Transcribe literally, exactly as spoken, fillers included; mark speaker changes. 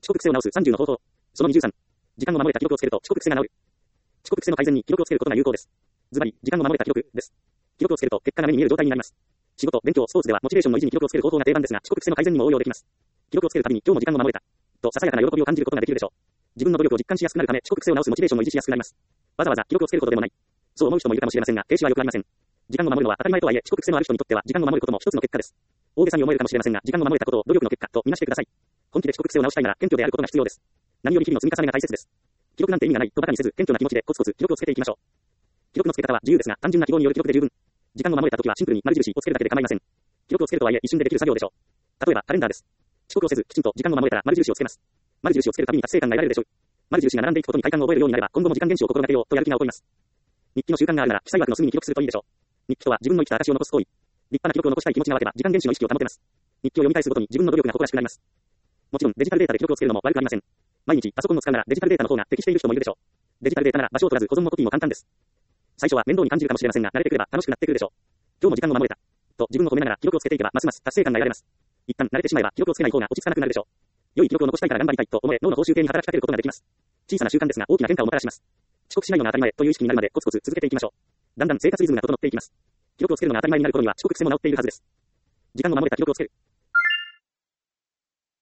Speaker 1: 遅刻癖を直すさんじゅうの方法。そのにじゅうさん。時間を守れた記録をつけると遅刻癖が治る。遅刻癖の改善に記録をつけることが有効です。ズバリ、時間を守れた記録です。記録をつけると結果が目に見える状態になります。仕事、勉強、スポーツではモチベーションの維持に記録をつける方法が定番ですが、遅刻癖の改善にも応用できます。記録をつけるたびに今日も時間を守れた。とささやかな喜びを感じることができるでしょう。自分の努力を実感しやすくなるため、遅刻癖を直すモチベーションも維持しやすくなります。わざわざ記録をつけることでもない。そう思う人もいるかもしれませんが、停止はよくありません。時間を守るのは当たり前とはいえ、遅刻癖のある人にとっては時間を守ることも一つの結果です。大げさに思えるかもしれませんが、時間を守れたことを努力の結果とみなしてください。本気で遅刻癖を直したいなら、謙虚であることが必要です。何より日々の積み重ねが大切です。記録なんて意味がないと馬鹿にせず、謙虚な気持ちでコツコツ記録をつけていきましょう。記録のつけ方は自由ですが、単純な記号による記録で十分。時間を守れたときはシンプルに丸印をつけるだけで構いません。記録をつけるとはいえ一瞬でできる作業でしょう。例えばカレンダーです。遅刻をせず、きちんと時間を守れたら丸印をつけます。丸印をつけるたびに達成感が得られるでしょう。丸印が並んでいくことに快感を覚えるようになれば、今後も時間厳守を心がけようとやる気が起こります。日記の習慣があるなら、記載枠の隅に記録するといいでしょう。日記とは自分の生きた証を残す行為。立派な記録を残したい気持ちが湧けば、時間厳守の意識を保てます。日記を読み返すごとに自分の努力が誇らしくなります。もちろんデジタルデータで記録をつけるのも悪くありません。毎日パソコンを使うならデジタルデータの方が適している人もいるでしょう。デジタルデータなら場所を取らず保存もコピーも簡単です。最初は面倒に感じるかもしれませんが、慣れてくれば楽しくなってくるでしょう。今日も時間を守れた。と自分を褒めながら記録をつけていけばますます達成感が得られます。一旦慣れてしまえば記録をつけない方が落ち着かなくなるでしょう。良い記録を残したいから頑張りたいと思え、脳の報酬系に働きかけることができます。小さな習慣ですが大きな変化をもたらします。遅刻しないのが当たり前という意識になるまでコツコツ続けていきましょう。だんだん生活リズムが整っていきます。記録をつけるのが当たり前になる頃には遅刻癖も治っているはずです。時間を守れた記録をつける。